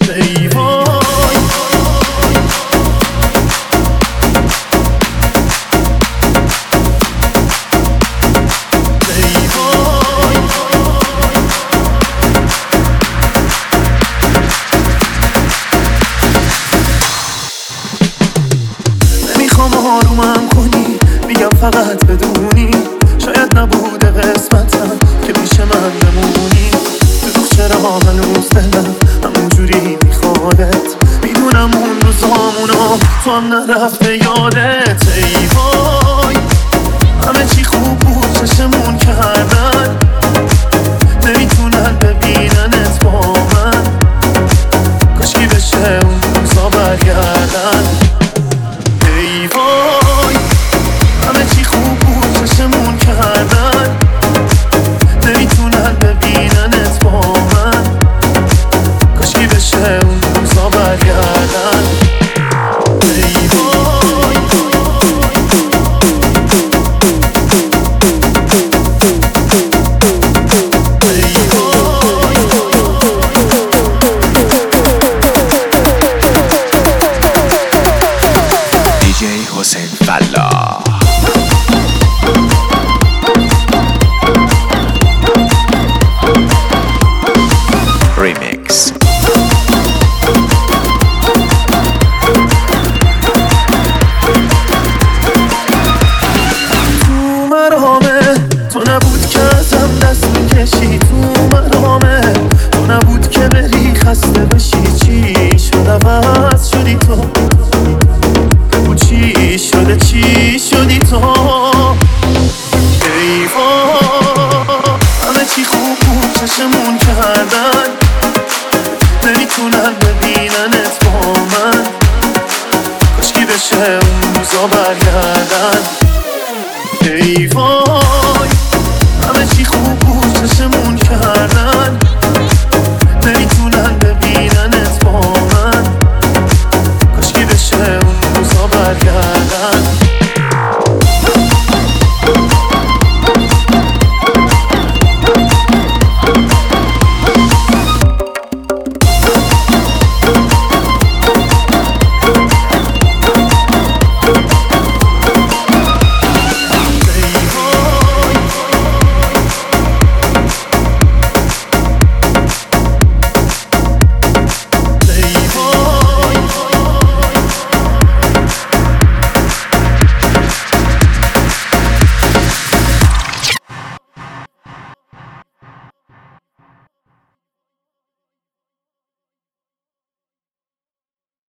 ای وای ای وای نمیخوام آرومم کنی، میگم فقط بدونی شاید نبوده قسمتم که پیش من بمونی. دروغ چرا هنوز دلم همونجوری میخوادت، میدونم اون روزامونو تو هم نرفته یادت. ای وای همه چی خوب بود چشمون کردن، نمیتونن ببیننت با من، کاشکی بشه اون روزا برگردن. ای وای همه چی خوب بود چشمون کردن، نمیتونن ببیننت با من، کاشکی بشه اون روزا برگردن. ای وای ای وای دیجی حسین فلاح ریمیکس. تو مرامه تو نبود که ازم دست میکشی، تو مرامه تو نبود که بری خسته بشی. چی شد عوض شدی تو، بگو چی شده چی شدی تو. ای وای همه چی خوب بود چشمون کردن، نمیتونن ببیننت با من، کاشکی بشه اون روزا برگردن.